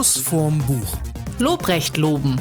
Schuss vorm Buch. Lobrecht loben.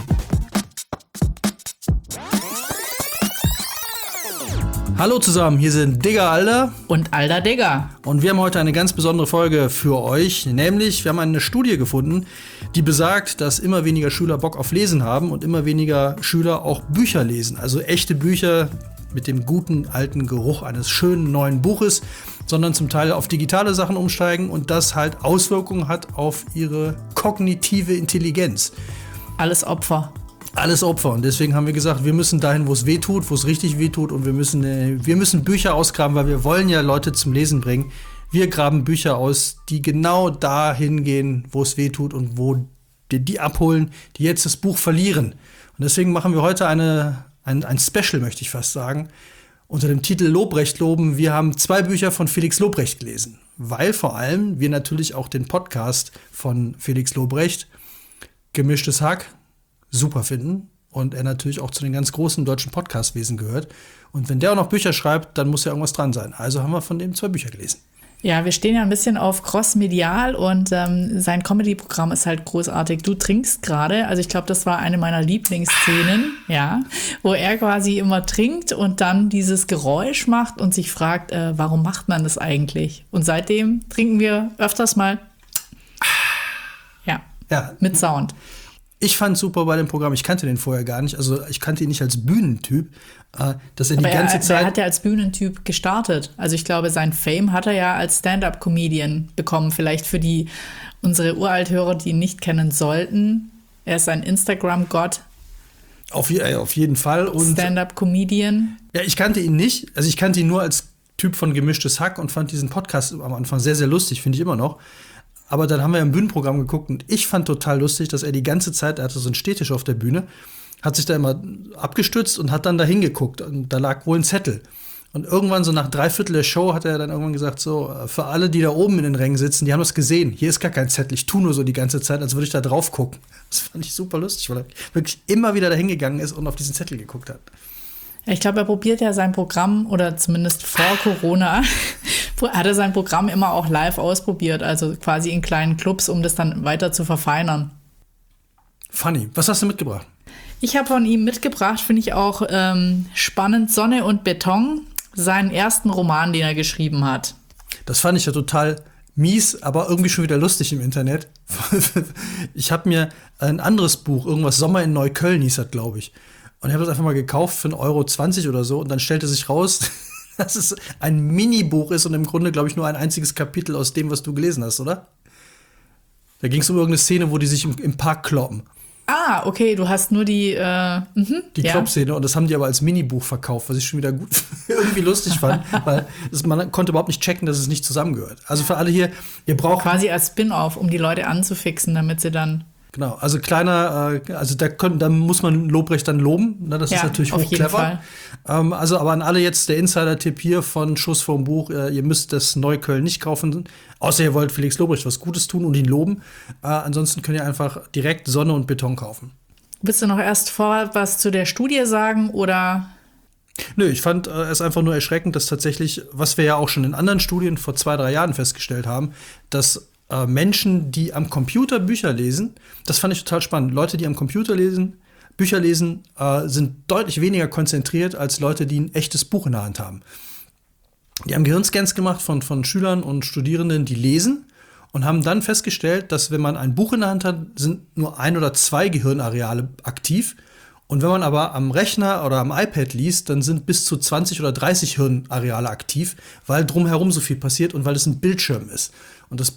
Hallo zusammen, hier sind Digger Alder und Alder Digger. Und wir haben heute eine ganz besondere Folge für euch, nämlich wir haben eine Studie gefunden, die besagt, dass immer weniger Schüler Bock auf Lesen haben und immer weniger Schüler auch Bücher lesen. Also echte Bücher mit dem guten alten Geruch eines schönen neuen Buches, sondern zum Teil auf digitale Sachen umsteigen und das halt Auswirkungen hat auf ihre kognitive Intelligenz. Alles Opfer. Alles Opfer. Und deswegen haben wir gesagt, wir müssen dahin, wo es weh tut, wo es richtig weh tut. Und wir müssen Bücher ausgraben, weil wir wollen ja Leute zum Lesen bringen. Wir graben Bücher aus, die genau dahin gehen, wo es weh tut und wo die abholen, die jetzt das Buch verlieren. Und deswegen machen wir heute ein Special, möchte ich fast sagen, unter dem Titel Lobrecht loben. Wir haben 2 Bücher von Felix Lobrecht gelesen, weil vor allem wir natürlich auch den Podcast von Felix Lobrecht, Gemischtes Hack, super finden und er natürlich auch zu den ganz großen deutschen Podcastwesen gehört. Und wenn der auch noch Bücher schreibt, dann muss ja irgendwas dran sein. Also haben wir von dem 2 Bücher gelesen. Ja, wir stehen ja ein bisschen auf Cross-Medial und sein Comedy-Programm ist halt großartig. Du trinkst gerade, also ich glaube, das war eine meiner Lieblingsszenen, ja, wo er quasi immer trinkt und dann dieses Geräusch macht und sich fragt, warum macht man das eigentlich? Und seitdem trinken wir öfters mal, ja. Mit Sound. Ich fand super bei dem Programm, ich kannte den vorher gar nicht, also ich kannte ihn nicht als Bühnentyp, dass er die ganze Zeit... Er hat ja als Bühnentyp gestartet, also ich glaube, sein Fame hat er ja als Stand-Up-Comedian bekommen, vielleicht für unsere Uralthörer, die ihn nicht kennen sollten. Er ist ein Instagram-Gott. Auf jeden Fall. Und Stand-Up-Comedian. Ja, ich kannte ihn nicht, also ich kannte ihn nur als Typ von Gemischtes Hack und fand diesen Podcast am Anfang sehr, sehr lustig, finde ich immer noch. Aber dann haben wir im Bühnenprogramm geguckt und ich fand total lustig, dass er die ganze Zeit, er hatte so einen Stehtisch auf der Bühne, hat sich da immer abgestützt und hat dann da hingeguckt. Und da lag wohl ein Zettel. Und irgendwann, so nach 3/4 der Show, hat er dann irgendwann gesagt, so, für alle, die da oben in den Rängen sitzen, die haben das gesehen. Hier ist gar kein Zettel. Ich tue nur so die ganze Zeit, als würde ich da drauf gucken. Das fand ich super lustig, weil er wirklich immer wieder da hingegangen ist und auf diesen Zettel geguckt hat. Ich glaube, er probiert ja sein Programm, oder zumindest vor Corona, hat er sein Programm immer auch live ausprobiert, also quasi in kleinen Clubs, um das dann weiter zu verfeinern. Funny. Was hast du mitgebracht? Ich habe von ihm mitgebracht, finde ich auch spannend, Sonne und Beton, seinen ersten Roman, den er geschrieben hat. Das fand ich ja total mies, aber irgendwie schon wieder lustig im Internet. Ich habe mir ein anderes Buch, irgendwas Sommer in Neukölln hieß das, glaube ich. Und ich habe das einfach mal gekauft für 1,20 € oder so. Und dann stellte sich raus, dass es ein Minibuch ist und im Grunde, glaube ich, nur ein einziges Kapitel aus dem, was du gelesen hast, oder? Da ging es um irgendeine Szene, wo die sich im Park kloppen. Ah, okay, du hast nur die Klopp-Szene. Und das haben die aber als Minibuch verkauft, was ich schon wieder gut irgendwie lustig fand. Weil man konnte überhaupt nicht checken, dass es nicht zusammengehört. Also für alle hier, ihr braucht... Quasi als Spin-off, um die Leute anzufixen, damit sie dann... Genau, also kleiner, also da muss man Lobrecht dann loben, ne? Das ist natürlich hochclever. Also aber an alle jetzt der Insider-Tipp hier von Schuss vorm Buch, ihr müsst das Neukölln nicht kaufen, außer ihr wollt Felix Lobrecht was Gutes tun und ihn loben. Ansonsten könnt ihr einfach direkt Sonne und Beton kaufen. Willst du noch erst vorher was zu der Studie sagen, oder? Nö, ich fand es einfach nur erschreckend, dass tatsächlich, was wir ja auch schon in anderen Studien vor 2-3 Jahren festgestellt haben, dass Menschen, die am Computer Bücher lesen, das fand ich total spannend. Leute, die am Computer Bücher lesen, sind deutlich weniger konzentriert als Leute, die ein echtes Buch in der Hand haben. Die haben Gehirnscans gemacht von Schülern und Studierenden, die lesen und haben dann festgestellt, dass wenn man ein Buch in der Hand hat, sind nur 1 oder 2 Gehirnareale aktiv. Und wenn man aber am Rechner oder am iPad liest, dann sind bis zu 20 oder 30 Hirnareale aktiv, weil drumherum so viel passiert und weil es ein Bildschirm ist. Und das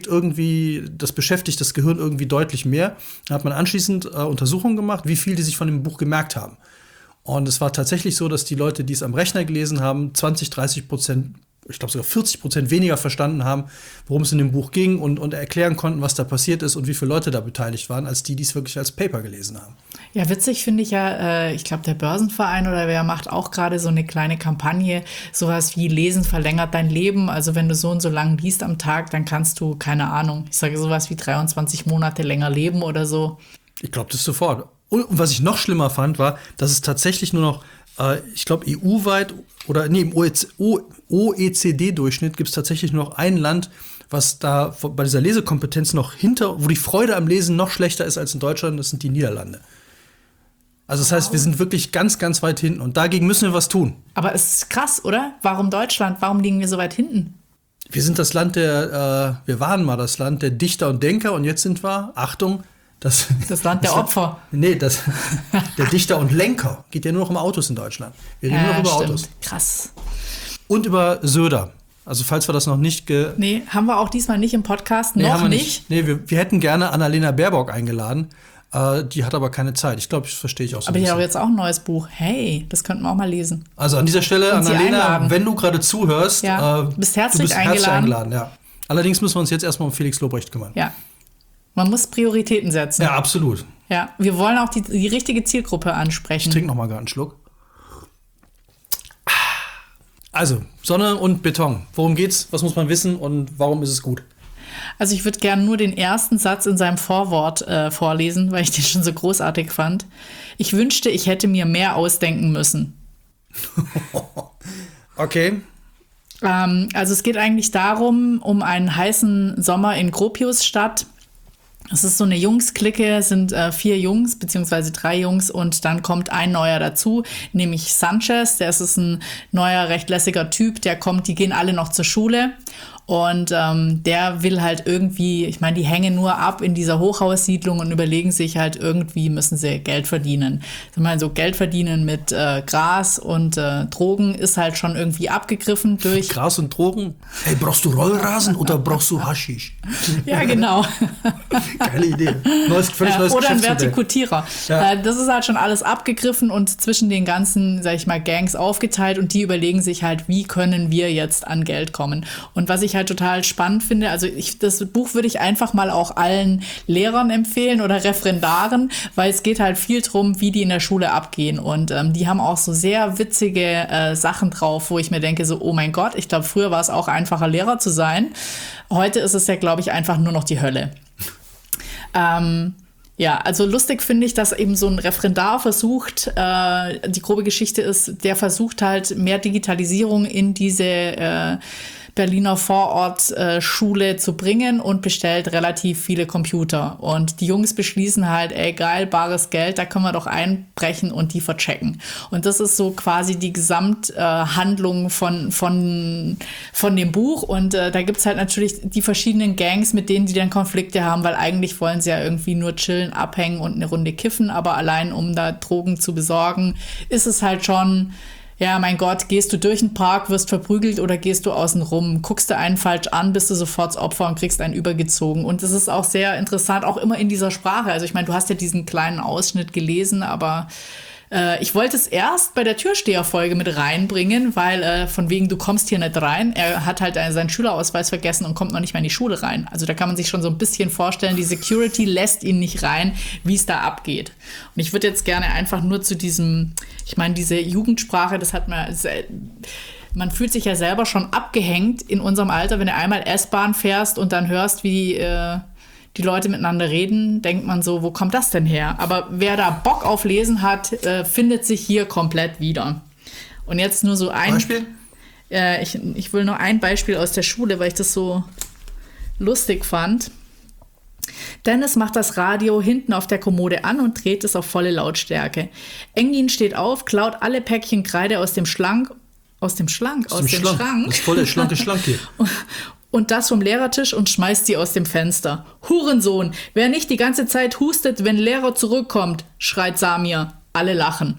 beschäftigt das Gehirn irgendwie deutlich mehr. Da hat man anschließend Untersuchungen gemacht, wie viel die sich von dem Buch gemerkt haben. Und es war tatsächlich so, dass die Leute, die es am Rechner gelesen haben, 20-30%, ich glaube sogar 40% weniger verstanden haben, worum es in dem Buch ging und erklären konnten, was da passiert ist und wie viele Leute da beteiligt waren, als die es wirklich als Paper gelesen haben. Ja, witzig finde ich ja, ich glaube, der Börsenverein oder wer macht auch gerade so eine kleine Kampagne, sowas wie Lesen verlängert dein Leben. Also wenn du so und so lang liest am Tag, dann kannst du, keine Ahnung, ich sage sowas wie 23 Monate länger leben oder so. Ich glaube das sofort. Und was ich noch schlimmer fand, war, dass es tatsächlich nur noch Ich glaube, EU-weit oder nee, im OECD-Durchschnitt gibt es tatsächlich nur noch ein Land, was da bei dieser Lesekompetenz noch wo die Freude am Lesen noch schlechter ist als in Deutschland, das sind die Niederlande. Also das heißt, wir sind wirklich ganz, ganz weit hinten und dagegen müssen wir was tun. Aber es ist krass, oder? Warum Deutschland? Warum liegen wir so weit hinten? Wir sind das Land wir waren mal das Land der Dichter und Denker und jetzt sind wir, Achtung, das Land der Opfer. Nee, der Dichter und Lenker. Geht ja nur noch um Autos in Deutschland. Wir reden nur noch über stimmt. Autos. Krass. Und über Söder. Also falls wir das noch nicht Nee, haben wir auch diesmal nicht im Podcast. Noch haben wir nicht. Nee, wir hätten gerne Annalena Baerbock eingeladen. Die hat aber keine Zeit. Ich glaube, das verstehe ich auch so. Aber die hat auch jetzt auch ein neues Buch. Hey, das könnten wir auch mal lesen. Also an dieser Stelle, Annalena, wenn du gerade zuhörst, du bist herzlich eingeladen. Ja. Allerdings müssen wir uns jetzt erstmal um Felix Lobrecht kümmern. Ja. Man muss Prioritäten setzen. Ja, absolut. Ja, wir wollen auch die richtige Zielgruppe ansprechen. Ich trinke noch mal gerade einen Schluck. Also, Sonne und Beton. Worum geht's? Was muss man wissen und warum ist es gut? Also ich würde gerne nur den ersten Satz in seinem Vorwort vorlesen, weil ich den schon so großartig fand. Ich wünschte, ich hätte mir mehr ausdenken müssen. Okay. Also es geht eigentlich darum, um einen heißen Sommer in Gropiusstadt. Es ist so eine Jungs-Clique, sind 4 Jungs, beziehungsweise 3 Jungs und dann kommt ein neuer dazu, nämlich Sanchez. Der ist ein neuer, recht lässiger Typ, die gehen alle noch zur Schule. Und der will halt irgendwie, ich meine, die hängen nur ab in dieser Hochhaussiedlung und überlegen sich halt, irgendwie müssen sie Geld verdienen. Ich meine, so Geld verdienen mit Gras und Drogen ist halt schon irgendwie abgegriffen durch... Gras und Drogen? Hey, brauchst du Rollrasen oder brauchst du Haschisch? Ja, genau. Geile Idee. Völlig neues oder ein Vertikutierer. Ja. Das ist halt schon alles abgegriffen und zwischen den ganzen, sag ich mal, Gangs aufgeteilt und die überlegen sich halt, wie können wir jetzt an Geld kommen. Und was ich halt total spannend finde, also das Buch würde ich einfach mal auch allen Lehrern empfehlen oder Referendaren, weil es geht halt viel drum, wie die in der Schule abgehen und die haben auch so sehr witzige Sachen drauf, wo ich mir denke so, oh mein Gott, ich glaube, früher war es auch einfacher, Lehrer zu sein. Heute ist es ja, glaube ich, einfach nur noch die Hölle. Ja, also lustig finde ich, dass eben so ein Referendar versucht, die grobe Geschichte ist, der versucht halt mehr Digitalisierung in diese Berliner Vorortschule zu bringen und bestellt relativ viele Computer. Und die Jungs beschließen halt, ey geil, bares Geld, da können wir doch einbrechen und die verchecken. Und das ist so quasi die Gesamthandlung von dem Buch. Und da gibt's halt natürlich die verschiedenen Gangs, mit denen die dann Konflikte haben, weil eigentlich wollen sie ja irgendwie nur chillen, abhängen und eine Runde kiffen. Aber allein, um da Drogen zu besorgen, ist es halt schon... Ja, mein Gott, gehst du durch den Park, wirst verprügelt oder gehst du außen rum? Guckst du einen falsch an, bist du sofort das Opfer und kriegst einen übergezogen. Und das ist auch sehr interessant, auch immer in dieser Sprache. Also ich meine, du hast ja diesen kleinen Ausschnitt gelesen, aber ich wollte es erst bei der Türsteherfolge mit reinbringen, weil von wegen, du kommst hier nicht rein. Er hat halt seinen Schülerausweis vergessen und kommt noch nicht mehr in die Schule rein. Also da kann man sich schon so ein bisschen vorstellen, die Security lässt ihn nicht rein, wie es da abgeht. Und ich würde jetzt gerne einfach nur zu diesem, ich meine, diese Jugendsprache, das hat man fühlt sich ja selber schon abgehängt in unserem Alter, wenn du einmal S-Bahn fährst und dann hörst, wie die Leute miteinander reden, denkt man so, wo kommt das denn her? Aber wer da Bock auf Lesen hat, findet sich hier komplett wieder. Und jetzt nur so ein Beispiel? Ich will nur ein Beispiel aus der Schule, weil ich das so lustig fand. Dennis macht das Radio hinten auf der Kommode an und dreht es auf volle Lautstärke. Engin steht auf, klaut alle Päckchen Kreide aus dem Schrank. Das ist voll der schlanke Schlank hier. Und das vom Lehrertisch und schmeißt sie aus dem Fenster. Hurensohn, wer nicht die ganze Zeit hustet, wenn Lehrer zurückkommt, schreit Samir. Alle lachen.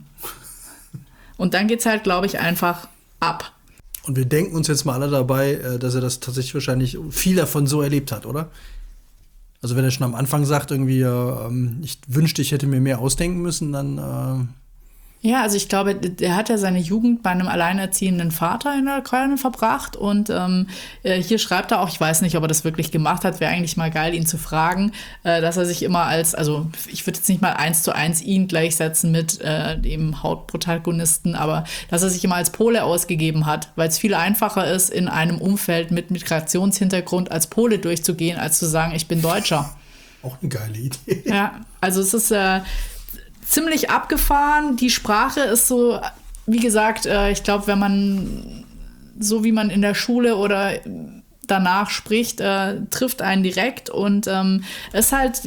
Und dann geht's halt, glaube ich, einfach ab. Und wir denken uns jetzt mal alle dabei, dass er das tatsächlich wahrscheinlich viel davon so erlebt hat, oder? Also wenn er schon am Anfang sagt, irgendwie, ich wünschte, ich hätte mir mehr ausdenken müssen, dann... Ja, also ich glaube, der hat ja seine Jugend bei einem alleinerziehenden Vater in der Ukraine verbracht und hier schreibt er auch, ich weiß nicht, ob er das wirklich gemacht hat, wäre eigentlich mal geil, ihn zu fragen, dass er sich immer also ich würde jetzt nicht mal 1:1 ihn gleichsetzen mit dem Hauptprotagonisten, aber dass er sich immer als Pole ausgegeben hat, weil es viel einfacher ist, in einem Umfeld mit Migrationshintergrund als Pole durchzugehen, als zu sagen, ich bin Deutscher. Auch eine geile Idee. Ja, also es ist ziemlich abgefahren. Die Sprache ist so wie gesagt, ich glaube, wenn man so wie man in der Schule oder danach spricht, trifft einen direkt und es ist halt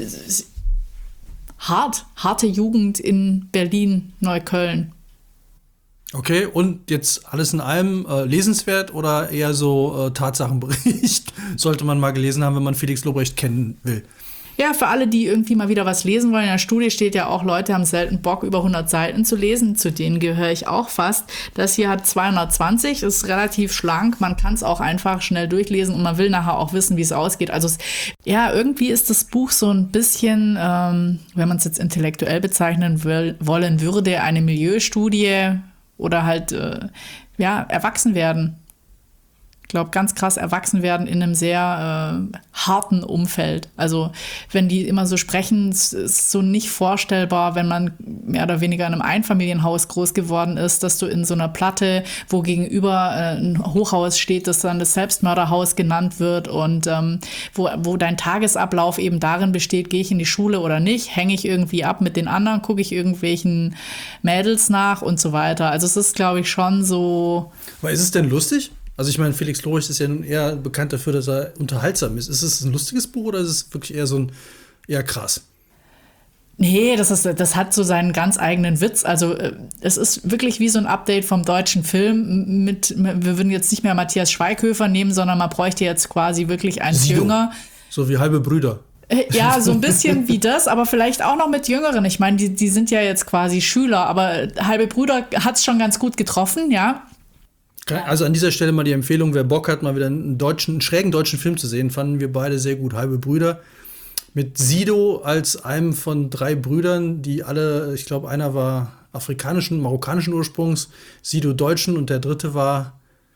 harte Jugend in Berlin, Neukölln. Okay, und jetzt alles in allem lesenswert oder eher so Tatsachenbericht? Sollte man mal gelesen haben, wenn man Felix Lobrecht kennen will. Ja, für alle, die irgendwie mal wieder was lesen wollen. In der Studie steht ja auch, Leute haben selten Bock, über 100 Seiten zu lesen. Zu denen gehöre ich auch fast. Das hier hat 220, ist relativ schlank. Man kann es auch einfach schnell durchlesen und man will nachher auch wissen, wie es ausgeht. Also ja, irgendwie ist das Buch so ein bisschen, wenn man es jetzt intellektuell bezeichnen wollen würde, eine Milieustudie oder halt, erwachsen werden. Ich glaube, ganz krass erwachsen werden in einem sehr harten Umfeld. Also wenn die immer so sprechen, ist so nicht vorstellbar, wenn man mehr oder weniger in einem Einfamilienhaus groß geworden ist, dass du in so einer Platte, wo gegenüber ein Hochhaus steht, das dann das Selbstmörderhaus genannt wird und wo dein Tagesablauf eben darin besteht, gehe ich in die Schule oder nicht, hänge ich irgendwie ab mit den anderen, gucke ich irgendwelchen Mädels nach und so weiter. Also es ist, glaube ich, schon so. Aber ist es denn lustig? Also ich meine, Felix Lobrecht ist ja nun eher bekannt dafür, dass er unterhaltsam ist. Ist es ein lustiges Buch oder ist es wirklich eher so ein, eher krass? Nee, das hat so seinen ganz eigenen Witz. Also es ist wirklich wie so ein Update vom deutschen Film. Wir würden jetzt nicht mehr Matthias Schweighöfer nehmen, sondern man bräuchte jetzt quasi wirklich einen Jünger. So wie halbe Brüder. Ja, so ein bisschen wie das, aber vielleicht auch noch mit Jüngeren. Ich meine, die sind ja jetzt quasi Schüler, aber halbe Brüder hat es schon ganz gut getroffen, ja. Also an dieser Stelle mal die Empfehlung, wer Bock hat, mal wieder einen schrägen deutschen Film zu sehen, fanden wir beide sehr gut. Halbe Brüder mit Sido als einem von 3 Brüdern, die alle, ich glaube, einer war marokkanischen Ursprungs, Sido deutschen und der dritte war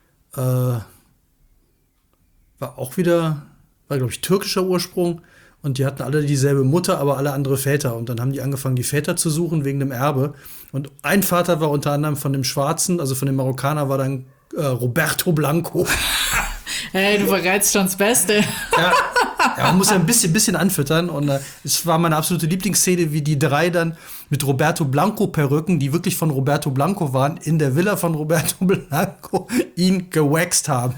glaube ich, türkischer Ursprung. Und die hatten alle dieselbe Mutter, aber alle andere Väter. Und dann haben die angefangen, die Väter zu suchen wegen dem Erbe. Und ein Vater war unter anderem von dem Schwarzen, also von dem Marokkaner, war dann Roberto Blanco. Hey, du verrätst schon das Beste. Ja, man muss ja ein bisschen anfüttern. Und es war meine absolute Lieblingsszene, wie die 3 dann mit Roberto Blanco-Perücken, die wirklich von Roberto Blanco waren, in der Villa von Roberto Blanco ihn gewaxt haben.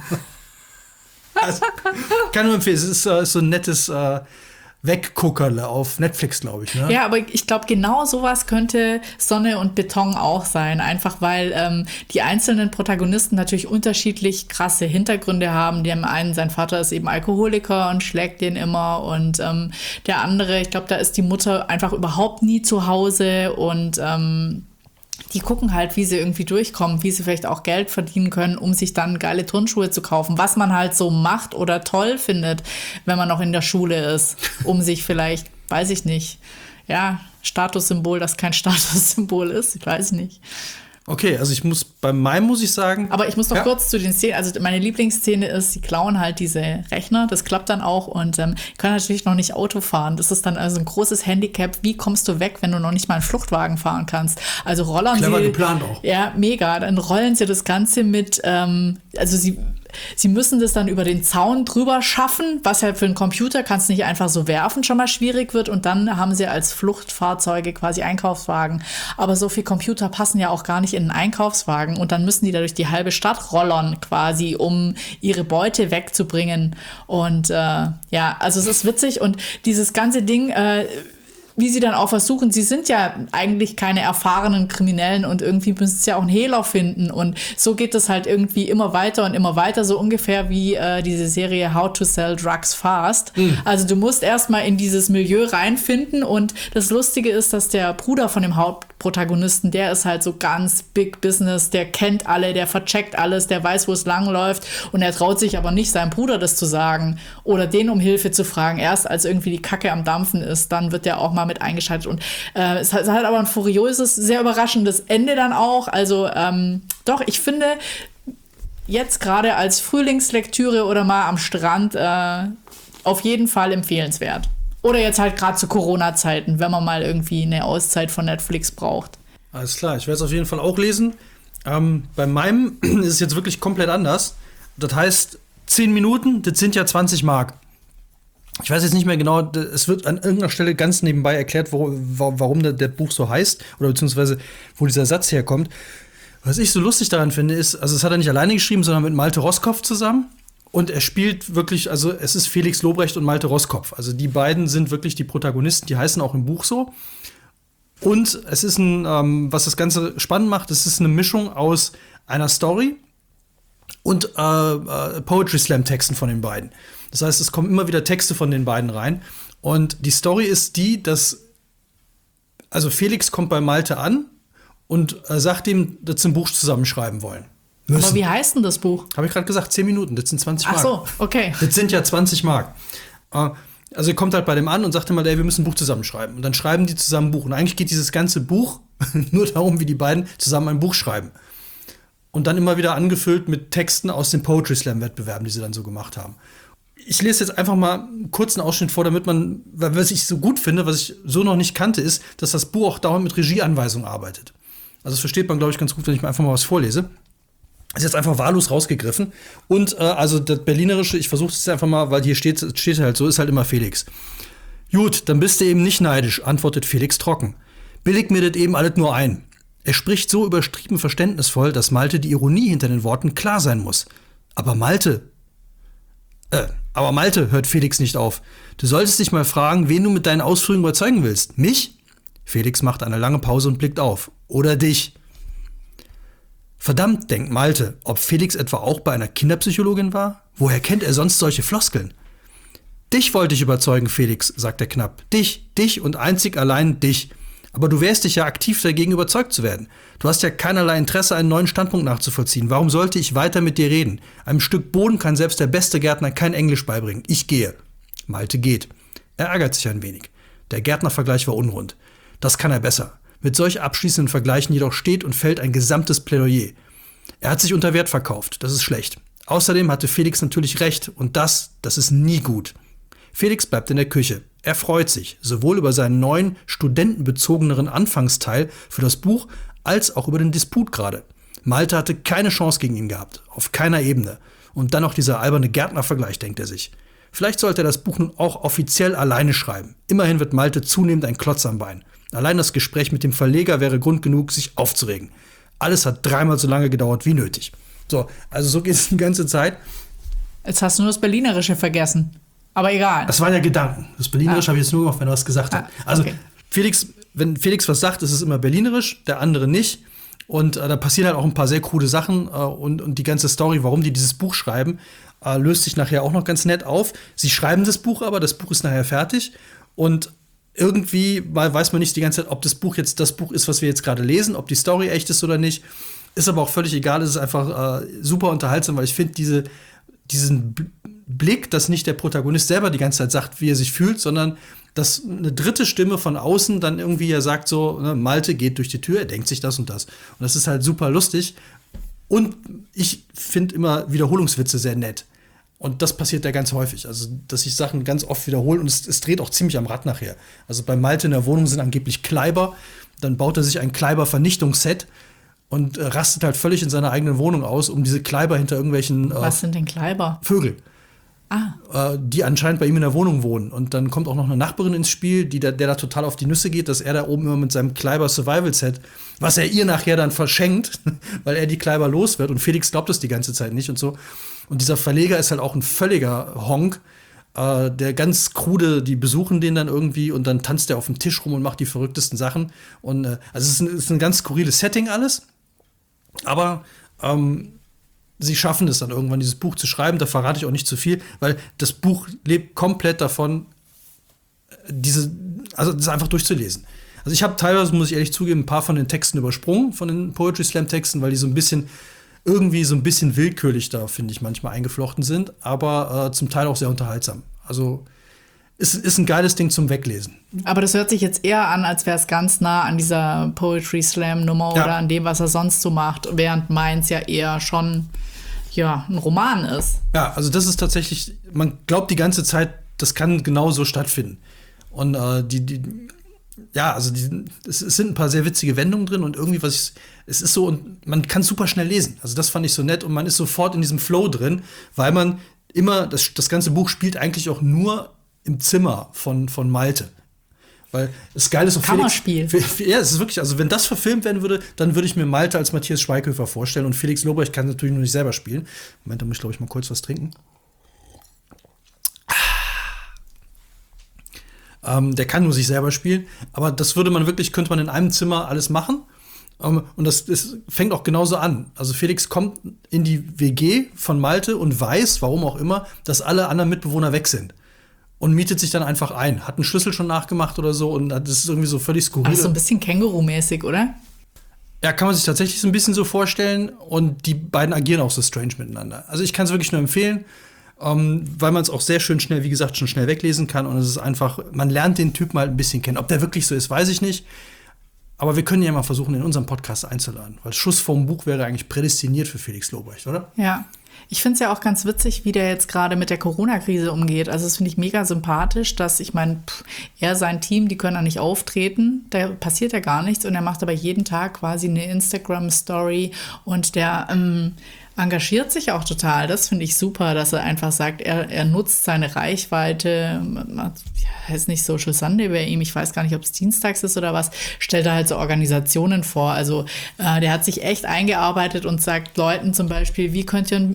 Also, kann nur empfehlen, es ist so ein nettes Wegguckerle auf Netflix, glaube ich. Ne? Ja, aber ich glaube, genau sowas könnte Sonne und Beton auch sein. Einfach weil die einzelnen Protagonisten natürlich unterschiedlich krasse Hintergründe haben. Dem einen, sein Vater ist eben Alkoholiker und schlägt den immer. Und der andere, ich glaube, da ist die Mutter einfach überhaupt nie zu Hause. Und die gucken halt, wie sie irgendwie durchkommen, wie sie vielleicht auch Geld verdienen können, um sich dann geile Turnschuhe zu kaufen, was man halt so macht oder toll findet, wenn man noch in der Schule ist, um sich vielleicht, weiß ich nicht, ja, Statussymbol, das kein Statussymbol ist, ich weiß nicht. Okay, also bei meinem muss ich sagen. Aber ich muss noch kurz zu den Szenen, also meine Lieblingsszene ist, sie klauen halt diese Rechner, das klappt dann auch und können natürlich noch nicht Auto fahren. Das ist dann also ein großes Handicap. Wie kommst du weg, wenn du noch nicht mal einen Fluchtwagen fahren kannst? Also rollern Clever geplant auch. Ja, mega. Dann rollen sie das Ganze mit, also sie müssen das dann über den Zaun drüber schaffen, was halt für einen Computer kannst du nicht einfach so werfen, schon mal schwierig wird. Und dann haben sie als Fluchtfahrzeuge quasi Einkaufswagen. Aber so viele Computer passen ja auch gar nicht in einen Einkaufswagen. Und dann müssen die da durch die halbe Stadt rollern quasi, um ihre Beute wegzubringen. Und also es ist witzig. Und dieses ganze Ding, wie sie dann auch versuchen, sie sind ja eigentlich keine erfahrenen Kriminellen und irgendwie müssen sie ja auch einen Hehler finden und so geht es halt irgendwie immer weiter, so ungefähr wie diese Serie How to Sell Drugs Fast. Also du musst erstmal in dieses Milieu reinfinden und das Lustige ist, dass der Bruder von dem Hauptprotagonisten, der ist halt so ganz Big Business, der kennt alle, der vercheckt alles, der weiß, wo es lang läuft und er traut sich aber nicht, seinem Bruder das zu sagen oder den um Hilfe zu fragen. Erst als irgendwie die Kacke am Dampfen ist, dann wird der auch mal mit eingeschaltet und es hat aber ein furioses, sehr überraschendes Ende dann auch. Also doch, ich finde jetzt gerade als Frühlingslektüre oder mal am Strand auf jeden Fall empfehlenswert. Oder jetzt halt gerade zu Corona-Zeiten, wenn man mal irgendwie eine Auszeit von Netflix braucht. Alles klar, ich werde es auf jeden Fall auch lesen. Bei meinem ist es jetzt wirklich komplett anders. Das heißt, 10 Minuten, das sind ja 20 Mark. Ich weiß jetzt nicht mehr genau, es wird an irgendeiner Stelle ganz nebenbei erklärt, warum der Buch so heißt oder beziehungsweise wo dieser Satz herkommt. Was ich so lustig daran finde, ist, also das hat er nicht alleine geschrieben, sondern mit Malte Roskopf zusammen. Und er spielt wirklich, also es ist Felix Lobrecht und Malte Roskopf. Also die beiden sind wirklich die Protagonisten, die heißen auch im Buch so. Und es ist was das Ganze spannend macht, es ist eine Mischung aus einer Story und Poetry Slam Texten von den beiden. Das heißt, es kommen immer wieder Texte von den beiden rein. Und die Story ist die, dass also Felix kommt bei Malte an und sagt ihm, dass sie ein Buch zusammenschreiben wollen. Müssen. Aber wie heißt denn das Buch? Habe ich gerade gesagt, 10 Minuten, das sind 20 Mark. Ach so, okay. Das sind ja 20 Mark. Also er kommt halt bei dem an und sagt immer, ey, wir müssen ein Buch zusammenschreiben. Und dann schreiben die zusammen ein Buch. Und eigentlich geht dieses ganze Buch nur darum, wie die beiden zusammen ein Buch schreiben. Und dann immer wieder angefüllt mit Texten aus den Poetry Slam Wettbewerben, die sie dann so gemacht haben. Ich lese jetzt einfach mal einen kurzen Ausschnitt vor, damit man, was ich so gut finde, was ich so noch nicht kannte, ist, dass das Buch auch dauernd mit Regieanweisungen arbeitet. Also das versteht man, glaube ich, ganz gut, wenn ich mir einfach mal was vorlese. Ist jetzt einfach wahllos rausgegriffen. Und also das Berlinerische, ich versuche es jetzt einfach mal, weil hier steht halt so, ist halt immer Felix. Gut, dann bist du eben nicht neidisch, antwortet Felix trocken. Billig mir das eben alles nur ein. Er spricht so übertrieben verständnisvoll, dass Malte die Ironie hinter den Worten klar sein muss. Aber Malte, hört Felix nicht auf. Du solltest dich mal fragen, wen du mit deinen Ausführungen überzeugen willst. Mich? Felix macht eine lange Pause und blickt auf. Oder dich? Verdammt, denkt Malte, ob Felix etwa auch bei einer Kinderpsychologin war? Woher kennt er sonst solche Floskeln? Dich wollte ich überzeugen, Felix, sagt er knapp. Dich und einzig allein dich. Aber du wehrst dich ja aktiv dagegen, überzeugt zu werden. Du hast ja keinerlei Interesse, einen neuen Standpunkt nachzuvollziehen. Warum sollte ich weiter mit dir reden? Einem Stück Boden kann selbst der beste Gärtner kein Englisch beibringen. Ich gehe. Malte geht. Er ärgert sich ein wenig. Der Gärtnervergleich war unrund. Das kann er besser. Mit solch abschließenden Vergleichen jedoch steht und fällt ein gesamtes Plädoyer. Er hat sich unter Wert verkauft. Das ist schlecht. Außerdem hatte Felix natürlich recht. Und das ist nie gut. Felix bleibt in der Küche. Er freut sich, sowohl über seinen neuen, studentenbezogeneren Anfangsteil für das Buch, als auch über den Disput gerade. Malte hatte keine Chance gegen ihn gehabt, auf keiner Ebene. Und dann noch dieser alberne Gärtnervergleich, denkt er sich. Vielleicht sollte er das Buch nun auch offiziell alleine schreiben. Immerhin wird Malte zunehmend ein Klotz am Bein. Allein das Gespräch mit dem Verleger wäre Grund genug, sich aufzuregen. Alles hat 3-mal so lange gedauert wie nötig. So, also so geht es die ganze Zeit. Jetzt hast du nur das Berlinerische vergessen. Aber egal. Das waren ja Gedanken. Das Berlinerisch habe ich jetzt nur gemacht, wenn er was gesagt hat. Also okay. Wenn Felix was sagt, ist es immer Berlinerisch, der andere nicht. Und da passieren halt auch ein paar sehr krude Sachen. Und die ganze Story, warum die dieses Buch schreiben, löst sich nachher auch noch ganz nett auf. Sie schreiben das Buch aber, das Buch ist nachher fertig. Und irgendwie weiß man nicht die ganze Zeit, ob das Buch jetzt das Buch ist, was wir jetzt gerade lesen, ob die Story echt ist oder nicht. Ist aber auch völlig egal. Es ist einfach super unterhaltsam, weil ich finde diesen Blick, dass nicht der Protagonist selber die ganze Zeit sagt, wie er sich fühlt, sondern dass eine dritte Stimme von außen dann irgendwie ja sagt so, ne, Malte geht durch die Tür, er denkt sich das und das. Und das ist halt super lustig. Und ich finde immer Wiederholungswitze sehr nett. Und das passiert ja ganz häufig. Also, dass sich Sachen ganz oft wiederholen und es dreht auch ziemlich am Rad nachher. Also bei Malte in der Wohnung sind angeblich Kleiber. Dann baut er sich ein Kleiber-Vernichtungsset und rastet halt völlig in seiner eigenen Wohnung aus, um diese Kleiber hinter irgendwelchen Was sind denn Kleiber? Vögel. Die anscheinend bei ihm in der Wohnung wohnen. Und dann kommt auch noch eine Nachbarin ins Spiel, der da total auf die Nüsse geht, dass er da oben immer mit seinem Kleiber-Survival-Set, was er ihr nachher dann verschenkt, weil er die Kleiber los wird. Und Felix glaubt das die ganze Zeit nicht und so. Und dieser Verleger ist halt auch ein völliger Honk, der ganz krude, die besuchen den dann irgendwie und dann tanzt er auf dem Tisch rum und macht die verrücktesten Sachen. Und also es ist ein ganz skurriles Setting alles. Aber sie schaffen es dann irgendwann, dieses Buch zu schreiben. Da verrate ich auch nicht zu viel, weil das Buch lebt komplett davon, das einfach durchzulesen. Also ich habe teilweise, muss ich ehrlich zugeben, ein paar von den Texten übersprungen, von den Poetry Slam Texten, weil die so ein bisschen willkürlich da, finde ich, manchmal eingeflochten sind, aber zum Teil auch sehr unterhaltsam. Also ist ein geiles Ding zum Weglesen. Aber das hört sich jetzt eher an, als wäre es ganz nah an dieser Poetry Slam Nummer oder an dem, was er sonst so macht, während meins ja eher schon ein Roman ist. Ja, also das ist tatsächlich, man glaubt die ganze Zeit, das kann genau so stattfinden. Und es sind ein paar sehr witzige Wendungen drin und irgendwie es ist so, und man kann super schnell lesen. Also das fand ich so nett und man ist sofort in diesem Flow drin, weil man immer, das ganze Buch spielt eigentlich auch nur im Zimmer von Malte. Weil es geil ist auf Kammerspiel. Ja, es ist wirklich, also wenn das verfilmt werden würde, dann würde ich mir Malte als Matthias Schweighöfer vorstellen und Felix Lobrecht kann natürlich nur nicht selber spielen. Moment, da muss ich, glaube ich, mal kurz was trinken. Der kann nur sich selber spielen, aber das könnte man in einem Zimmer alles machen. Und das fängt auch genauso an. Also Felix kommt in die WG von Malte und weiß, warum auch immer, dass alle anderen Mitbewohner weg sind. Und mietet sich dann einfach ein. Hat einen Schlüssel schon nachgemacht oder so. Und das ist irgendwie so völlig skurril. Also so ein bisschen Känguru-mäßig, oder? Ja, kann man sich tatsächlich so ein bisschen so vorstellen. Und die beiden agieren auch so strange miteinander. Also ich kann es wirklich nur empfehlen, weil man es auch sehr schön schnell, wie gesagt, schon schnell weglesen kann. Und es ist einfach, man lernt den Typen halt ein bisschen kennen. Ob der wirklich so ist, weiß ich nicht. Aber wir können ja mal versuchen, in unserem Podcast einzuladen. Weil Schuss vorm Buch wäre eigentlich prädestiniert für Felix Lobrecht, oder? Ja. Ich finde es ja auch ganz witzig, wie der jetzt gerade mit der Corona-Krise umgeht. Also das finde ich mega sympathisch, dass ich meine, er, sein Team, die können da nicht auftreten. Da passiert ja gar nichts. Und er macht aber jeden Tag quasi eine Instagram-Story. Und der engagiert sich auch total. Das finde ich super, dass er einfach sagt, er nutzt seine Reichweite, heißt nicht Social Sunday bei ihm, ich weiß gar nicht, ob es dienstags ist oder was, stellt er halt so Organisationen vor. Also der hat sich echt eingearbeitet und sagt Leuten zum Beispiel, wie könnt ihr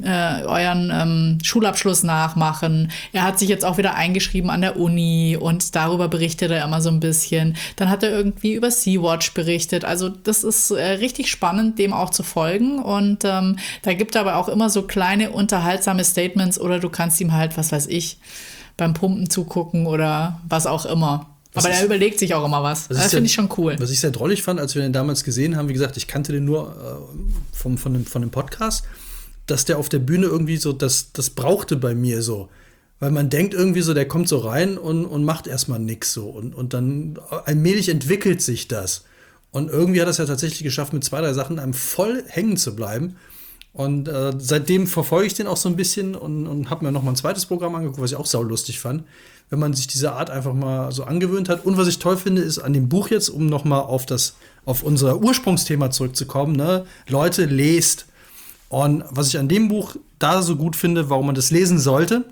euren Schulabschluss nachmachen? Er hat sich jetzt auch wieder eingeschrieben an der Uni und darüber berichtet er immer so ein bisschen. Dann hat er irgendwie über Sea-Watch berichtet. Also das ist richtig spannend, dem auch zu folgen und da gibt aber auch immer so kleine unterhaltsame Statements oder du kannst ihm halt, was weiß ich, beim Pumpen zugucken oder was auch immer. Aber er überlegt sich auch immer was. Das finde ich schon cool. Was ich sehr drollig fand, als wir den damals gesehen haben, wie gesagt, ich kannte den nur von dem Podcast, dass der auf der Bühne irgendwie so, das brauchte bei mir so. Weil man denkt irgendwie so, der kommt so rein und macht erstmal nix so. Und dann allmählich entwickelt sich das. Und irgendwie hat er es ja tatsächlich geschafft, mit 2, 3 Sachen einem voll hängen zu bleiben. Und seitdem verfolge ich den auch so ein bisschen und habe mir noch mal ein zweites Programm angeguckt, was ich auch saulustig fand, wenn man sich diese Art einfach mal so angewöhnt hat. Und was ich toll finde, ist an dem Buch jetzt, um noch mal auf unser Ursprungsthema zurückzukommen, ne? Leute, lest. Und was ich an dem Buch da so gut finde, warum man das lesen sollte,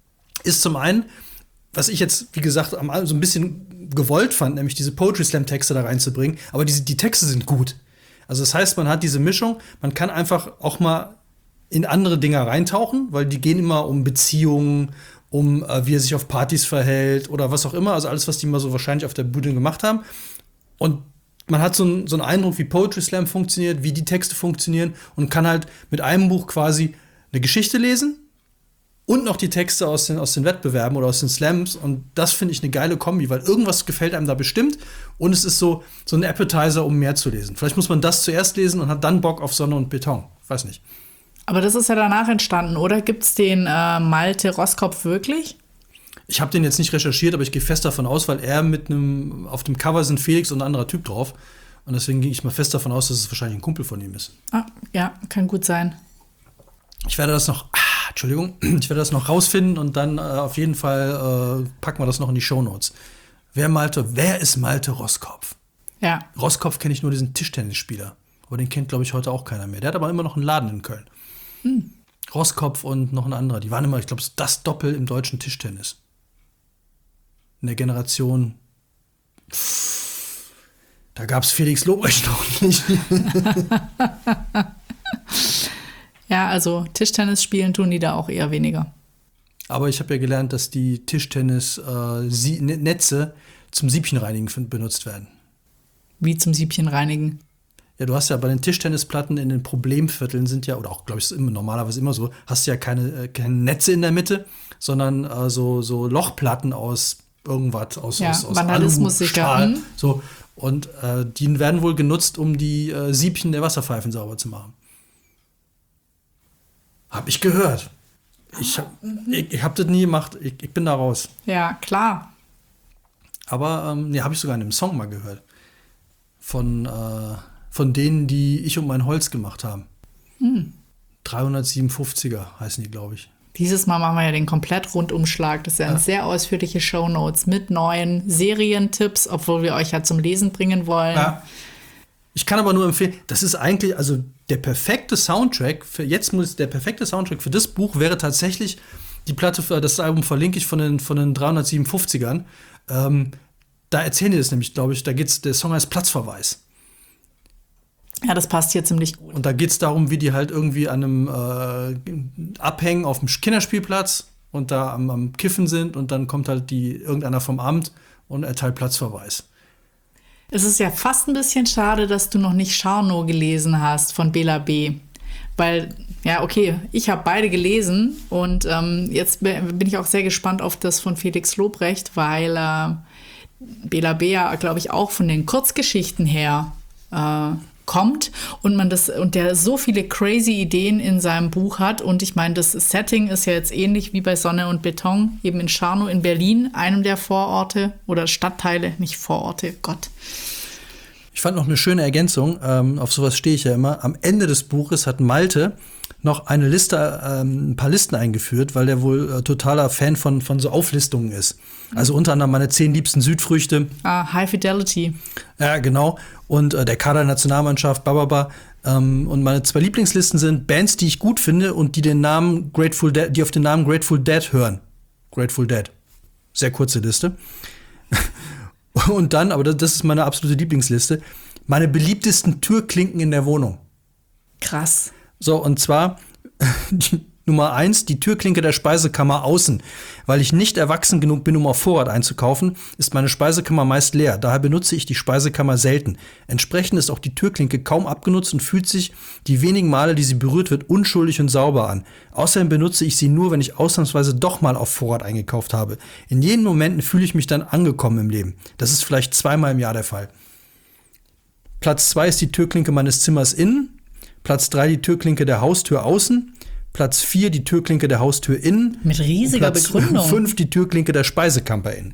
ist zum einen, was ich jetzt, wie gesagt, so ein bisschen gewollt fand, nämlich diese Poetry Slam Texte da reinzubringen. Aber die Texte sind gut. Also das heißt, man hat diese Mischung, man kann einfach auch mal in andere Dinge reintauchen, weil die gehen immer um Beziehungen, um wie er sich auf Partys verhält oder was auch immer, also alles, was die mal so wahrscheinlich auf der Bühne gemacht haben. Und man hat so einen Eindruck, wie Poetry Slam funktioniert, wie die Texte funktionieren und kann halt mit einem Buch quasi eine Geschichte lesen und noch die Texte aus den Wettbewerben oder aus den Slams. Und das finde ich eine geile Kombi, weil irgendwas gefällt einem da bestimmt. Und es ist so ein Appetizer, um mehr zu lesen. Vielleicht muss man das zuerst lesen und hat dann Bock auf Sonne und Beton. Weiß nicht. Aber das ist ja danach entstanden, oder? Gibt es den Malte Roskopf wirklich? Ich habe den jetzt nicht recherchiert, aber ich gehe fest davon aus, weil er auf dem Cover sind Felix und ein anderer Typ drauf. Und deswegen gehe ich mal fest davon aus, dass es wahrscheinlich ein Kumpel von ihm ist. Ah, ja, kann gut sein. Ich werde das noch rausfinden und dann auf jeden Fall packen wir das noch in die Shownotes. Wer ist Malte Roskopf? Ja. Roskopf kenne ich nur, diesen Tischtennisspieler. Aber den kennt, glaube ich, heute auch keiner mehr. Der hat aber immer noch einen Laden in Köln. Roskopf und noch ein anderer. Die waren immer, ich glaube, das Doppel im deutschen Tischtennis. In der Generation. Da gab es Felix Lobrecht noch nicht. Ja, also Tischtennis spielen tun die da auch eher weniger. Aber ich habe ja gelernt, dass die Tischtennis-Netze zum Siebchenreinigen benutzt werden. Wie zum Siebchenreinigen? Ja, du hast ja bei den Tischtennisplatten in den Problemvierteln sind ja, oder auch, glaube ich, ist normalerweise immer so, hast ja keine Netze in der Mitte, sondern so Lochplatten aus irgendwas, aus Vandalismus sicher. So. Und die werden wohl genutzt, um die Siebchen der Wasserpfeifen sauber zu machen. Hab ich gehört. Ich hab das nie gemacht. Ich bin da raus. Ja, klar. Aber habe ich sogar in einem Song mal gehört. Von denen, die Ich und mein Holz gemacht haben. 357er heißen die, glaube ich. Dieses Mal machen wir ja den Komplett-Rundumschlag. Das sind sehr ausführliche Shownotes mit neuen Serientipps, obwohl wir euch ja zum Lesen bringen wollen. Ja. Ich kann aber nur empfehlen, das ist eigentlich, also der perfekte Soundtrack für das Buch wäre tatsächlich die Platte, das Album verlinke ich von den 357ern. Da erzählen die das nämlich, glaube ich, der Song heißt Platzverweis. Ja, das passt hier ziemlich gut. Und da geht es darum, wie die halt irgendwie an einem abhängen auf dem Kinderspielplatz und da am Kiffen sind und dann kommt halt irgendeiner vom Amt und erteilt Platzverweis. Es ist ja fast ein bisschen schade, dass du noch nicht Scharnow gelesen hast von Bela B. Weil, ja, okay, ich habe beide gelesen und jetzt bin ich auch sehr gespannt auf das von Felix Lobrecht, weil Bela B ja, glaube ich, auch von den Kurzgeschichten her kommt und der so viele crazy Ideen in seinem Buch hat. Und ich meine, das Setting ist ja jetzt ähnlich wie bei Sonne und Beton, eben in Scharnow in Berlin, einem der Vororte oder Stadtteile, nicht Vororte, Gott. Ich fand noch eine schöne Ergänzung, auf sowas stehe ich ja immer. Am Ende des Buches hat Malte noch eine Liste, ein paar Listen eingeführt, weil der wohl totaler Fan von so Auflistungen ist. Also unter anderem meine 10 liebsten Südfrüchte. High Fidelity. Ja, genau. Und der Kader der Nationalmannschaft, bababa. Und meine 2 Lieblingslisten sind Bands, die ich gut finde und die die auf den Namen Grateful Dead hören. Grateful Dead. Sehr kurze Liste. Und dann, aber das ist meine absolute Lieblingsliste, meine beliebtesten Türklinken in der Wohnung. Krass. So, und zwar Nummer 1, die Türklinke der Speisekammer außen. Weil ich nicht erwachsen genug bin, um auf Vorrat einzukaufen, ist meine Speisekammer meist leer. Daher benutze ich die Speisekammer selten. Entsprechend ist auch die Türklinke kaum abgenutzt und fühlt sich die wenigen Male, die sie berührt wird, unschuldig und sauber an. Außerdem benutze ich sie nur, wenn ich ausnahmsweise doch mal auf Vorrat eingekauft habe. In jenen Momenten fühle ich mich dann angekommen im Leben. Das ist vielleicht 2-mal im Jahr der Fall. Platz 2 ist die Türklinke meines Zimmers innen. Platz 3 die Türklinke der Haustür außen. Platz 4 die Türklinke der Haustür innen. Mit riesiger Begründung. Platz 5 die Türklinke der Speisekammer innen.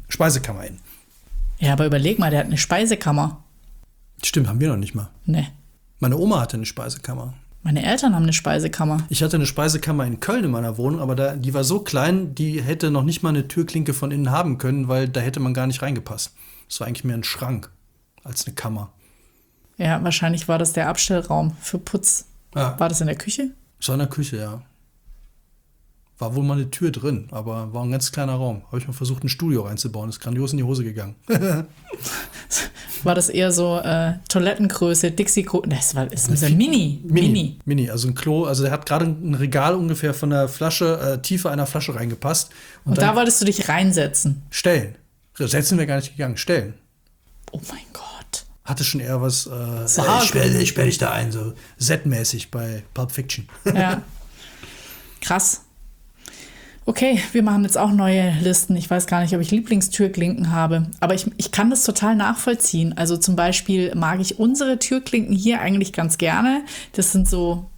Ja, aber überleg mal, der hat eine Speisekammer. Stimmt, haben wir noch nicht mal. Ne. Meine Oma hatte eine Speisekammer. Meine Eltern haben eine Speisekammer. Ich hatte eine Speisekammer in Köln in meiner Wohnung, aber die war so klein, die hätte noch nicht mal eine Türklinke von innen haben können, weil da hätte man gar nicht reingepasst. Das war eigentlich mehr ein Schrank als eine Kammer. Ja, wahrscheinlich war das der Abstellraum für Putz. Ja. War das in der Küche? Das war in der Küche, ja. War wohl mal eine Tür drin, aber war ein ganz kleiner Raum. Habe ich mal versucht, ein Studio reinzubauen. Ist grandios in die Hose gegangen. War das eher so Toilettengröße, Dixie-Größe? Das ist ein Mini. Also ein Klo. Also der hat gerade ein Regal ungefähr von der Flasche, Tiefe einer Flasche reingepasst. Und da wolltest du dich reinsetzen? Stellen. Setzen wir gar nicht gegangen. Stellen. Oh mein Gott. Hatte schon eher was, ich sperr dich da ein, so Set-mäßig bei Pulp Fiction. Ja. Krass. Okay, wir machen jetzt auch neue Listen. Ich weiß gar nicht, ob ich Lieblingstürklinken habe, aber ich kann das total nachvollziehen. Also zum Beispiel mag ich unsere Türklinken hier eigentlich ganz gerne. Das sind so,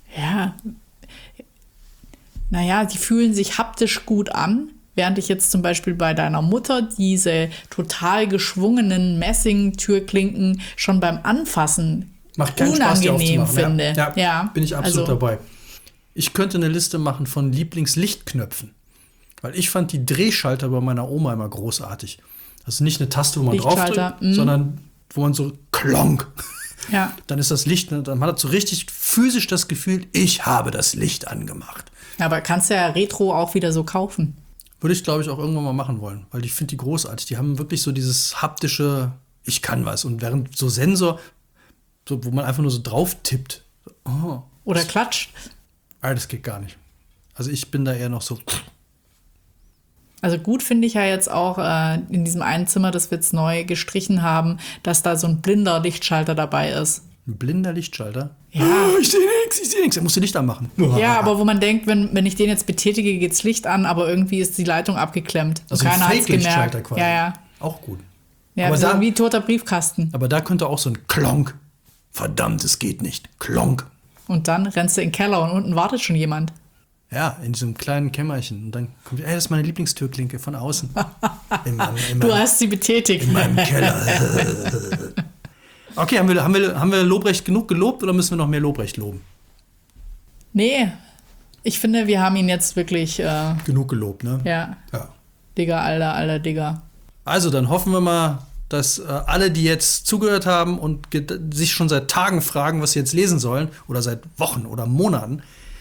die fühlen sich haptisch gut an. Während ich jetzt zum Beispiel bei deiner Mutter diese total geschwungenen Messing-Türklinken schon beim Anfassen unangenehm finde. Ja, bin ich absolut dabei. Ich könnte eine Liste machen von Lieblingslichtknöpfen. Weil ich fand die Drehschalter bei meiner Oma immer großartig. Also nicht eine Taste, wo man draufdrückt, sondern wo man so klonk. Ja. Dann ist das Licht, dann hat man so richtig physisch das Gefühl, ich habe das Licht angemacht. Aber kannst du ja Retro auch wieder so kaufen. Würde ich, glaube ich, auch irgendwann mal machen wollen, weil ich finde die großartig. Die haben wirklich so dieses haptische, ich kann was. Und während so Sensor, wo man einfach nur so drauf tippt. Oh, oder klatscht. Das geht gar nicht. Also ich bin da eher noch so. Also gut finde ich ja jetzt auch in diesem einen Zimmer, das wir jetzt neu gestrichen haben, dass da so ein blinder Lichtschalter dabei ist. Ein blinder Lichtschalter? Ja. Oh, ich sehe nichts. Er muss Licht anmachen. Ja, aber wo man denkt, wenn ich den jetzt betätige, geht's Licht an, aber irgendwie ist die Leitung abgeklemmt. Also keiner ein hat's gemerkt. Fake-Lichtschalter quasi. Ja. Auch gut. Ja, aber so wie toter Briefkasten. Aber da könnte auch so ein Klonk. Verdammt, es geht nicht. Klonk. Und dann rennst du in den Keller und unten wartet schon jemand. Ja, in diesem kleinen Kämmerchen. Und dann kommt, das ist meine Lieblingstürklinke von außen. Du hast sie betätigt. In meinem Keller. Okay, haben wir Lobrecht genug gelobt oder müssen wir noch mehr Lobrecht loben? Nee, ich finde, wir haben ihn jetzt wirklich genug gelobt, ne? Ja. Digga, alter Digga. Also, dann hoffen wir mal, dass alle, die jetzt zugehört haben und sich schon seit Tagen fragen, was sie jetzt lesen sollen, oder seit Wochen oder Monaten,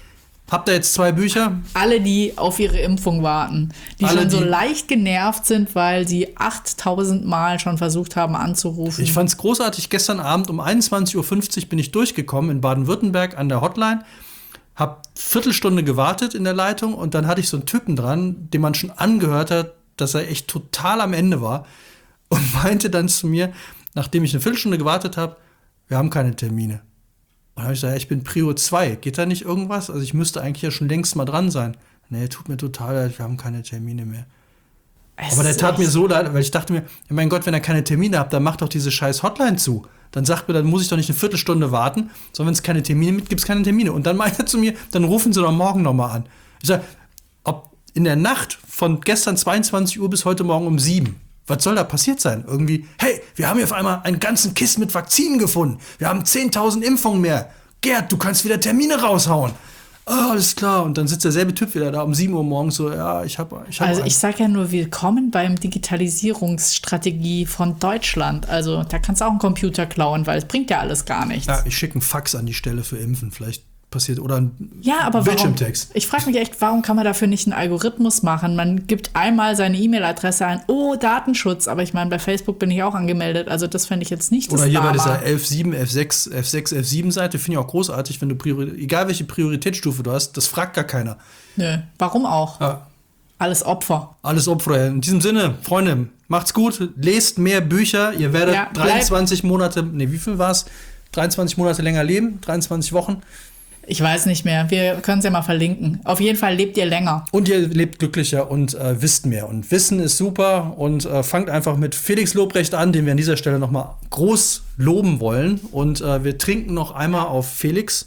Habt ihr jetzt 2 Bücher? Alle, die auf ihre Impfung warten, die Alle, schon so die- leicht genervt sind, weil sie 8000 Mal schon versucht haben anzurufen. Ich fand's großartig. Gestern Abend um 21:50 Uhr bin ich durchgekommen in Baden-Württemberg an der Hotline. Hab Viertelstunde gewartet in der Leitung und dann hatte ich so einen Typen dran, dem man schon angehört hat, dass er echt total am Ende war und meinte dann zu mir, nachdem ich eine Viertelstunde gewartet habe, wir haben keine Termine. Und dann habe ich gesagt, ja, ich bin Prio 2, geht da nicht irgendwas? Also ich müsste eigentlich ja schon längst mal dran sein. Nee, tut mir total leid, wir haben keine Termine mehr. Es Aber der ist tat mir echt- so leid, weil ich dachte mir, ja, mein Gott, wenn ihr keine Termine habt, dann macht doch diese scheiß Hotline zu. Dann sagt mir, dann muss ich doch nicht eine Viertelstunde warten, sondern wenn es keine Termine gibt, gibt es keine Termine. Und dann meint er zu mir, dann rufen Sie doch morgen nochmal an. Ich sage, ob in der Nacht von gestern 22 Uhr bis heute Morgen um 7, was soll da passiert sein? Irgendwie, hey, wir haben hier auf einmal einen ganzen Kisten mit Vakzinen gefunden. Wir haben 10.000 Impfungen mehr. Gerd, du kannst wieder Termine raushauen. Ah, alles klar. Und dann sitzt derselbe Typ wieder da um 7 Uhr morgens so, ja, ich hab Also einen. ich sage ja nur, willkommen beim Digitalisierungsstrategie von Deutschland. Also da kannst du auch einen Computer klauen, weil es bringt ja alles gar nichts. Ja, ich schicke einen Fax an die Stelle für Impfen. Vielleicht passiert. Oder ein Ja, aber warum? Bildschirmtext. Ich frage mich echt, warum kann man dafür nicht einen Algorithmus machen? Man gibt einmal seine E-Mail-Adresse ein, oh, Datenschutz. Aber ich meine, bei Facebook bin ich auch angemeldet. Also das fände ich jetzt nicht das Oder hier bei Drama. dieser 11.7, F6, F7-Seite finde ich auch großartig, wenn du egal welche Prioritätsstufe du hast, das fragt gar keiner. Nö, warum auch? Ja, Alles Opfer. alles Opfer. In diesem Sinne, Freunde, macht's gut, lest mehr Bücher, ihr werdet Ja, 23 Monate, wie viel war's? 23 Monate länger leben, 23 Wochen. Ich weiß nicht mehr. Wir können es ja mal verlinken. Auf jeden Fall lebt ihr länger. Und ihr lebt glücklicher und wisst mehr. Und Wissen ist super. Und fangt einfach mit Felix Lobrecht an, den wir an dieser Stelle noch mal groß loben wollen. Und wir trinken noch einmal auf Felix.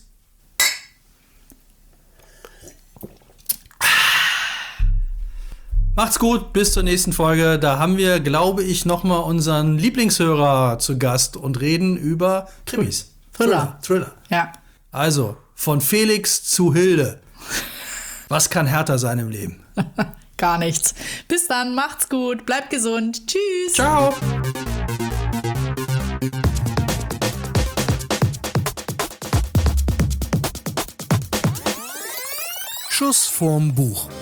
Macht's gut, bis zur nächsten Folge. Da haben wir, glaube ich, noch mal unseren Lieblingshörer zu Gast und reden über Krimis. Thriller. Ja. Also, von Felix zu Hilde. Was kann härter sein im Leben? Gar nichts. Bis dann, macht's gut, bleibt gesund. Tschüss. Ciao. Schuss vorm Buch.